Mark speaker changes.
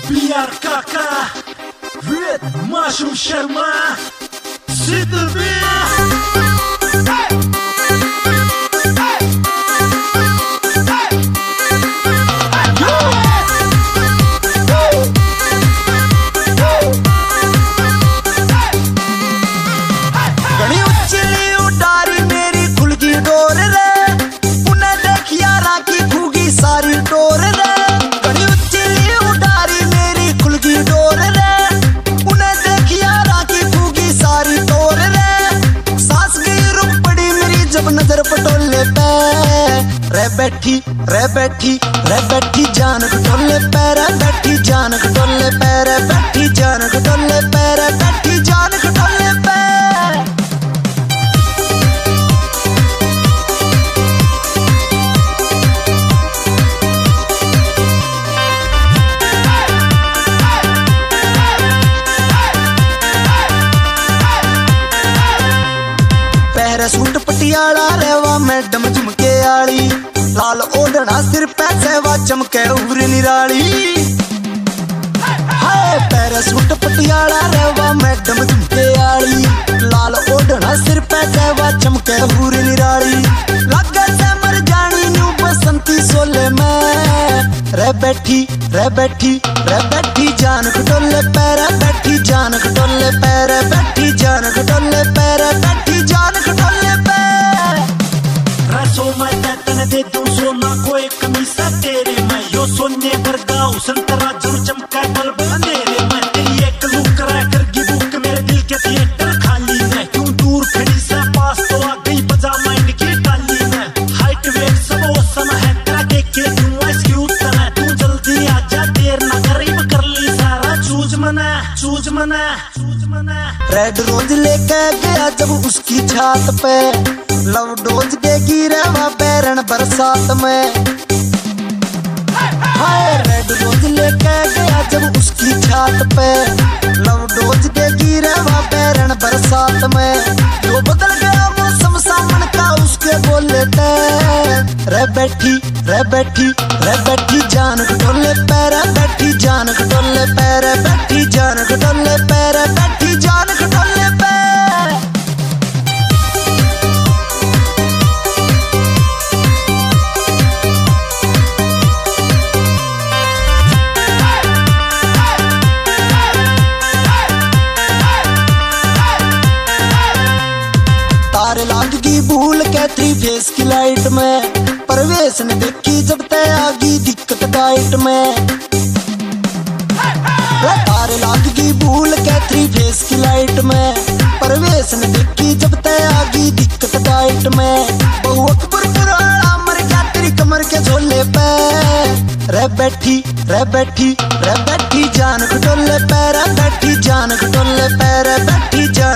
Speaker 1: Biar kakak With Mushroom Sharma Sit the नजर पटोले पे रे बैठी जान खटोले पे रे बैठी जान खटोले पे रे बैठी जान खटोले पे रे बैठी जान खटोले पे सूट पटियाला रेवा मैडम झुमके आली लाल ओढ़ना सिर पे सेवा चमके उभरी निराली हाय पैर सूट पटियाला रेवा मैडम झुमके आली लाल ओढ़ना सिर पे सेवा चमके उभरी निराली लगे से मर जानी न्यू बसंती सोले में रे बैठी जान खटोले पैर बैठी जान खटोले पैर बैठी जान खटोले पैर बैठी जान खटोले पैर
Speaker 2: रसो मैं तन दे दूं सोना कोई कमी सा तेरे मैं यो सोने वर्गा संतरा जुर चमका बल्ब अंधेरे मैं तेरी एक लुक कर बुक मेरे दिल के थिएटर खाली है क्यों दूर खड़ी सा पास तो आ गई बजा माइंड की टाली में हाइट वेट सब औसम है तेरा देख के क्यों एक्सक्यूज करना तू जल्दी आजा देर ना करीब कर ली सारा चूज मना
Speaker 1: रेड रोज लेके गया जब उसकी छात पे लव डोज देगी रेवा पैरण बरसात में हाय रेड रोज लेके गया जब उसकी छात पे लव डोज देगी रेवा पैरण बरसात में जो बदल गया मौसम सामन का उसके बोले थे रे बैठी जान खटोले पैर बैठी जान खटोले पैर बैठी जान खटोले पैर बैठी जान खटोले पैर तारे लाग गई भूल के थ्री फेस की लाइट में परवेश ने देखी जब तय आ गई दिक्कत डाइट में तारे लाग गई भूल के थ्री फेस की लाइट में परवेश ने देखी जब तय आ गई दिक्कत डाइट में बहु अकबर पुराना मर गया तेरी कमर के झोले पे रे बैठी जान खटोले पैर बैठी जान खटोले पैर बैठी जान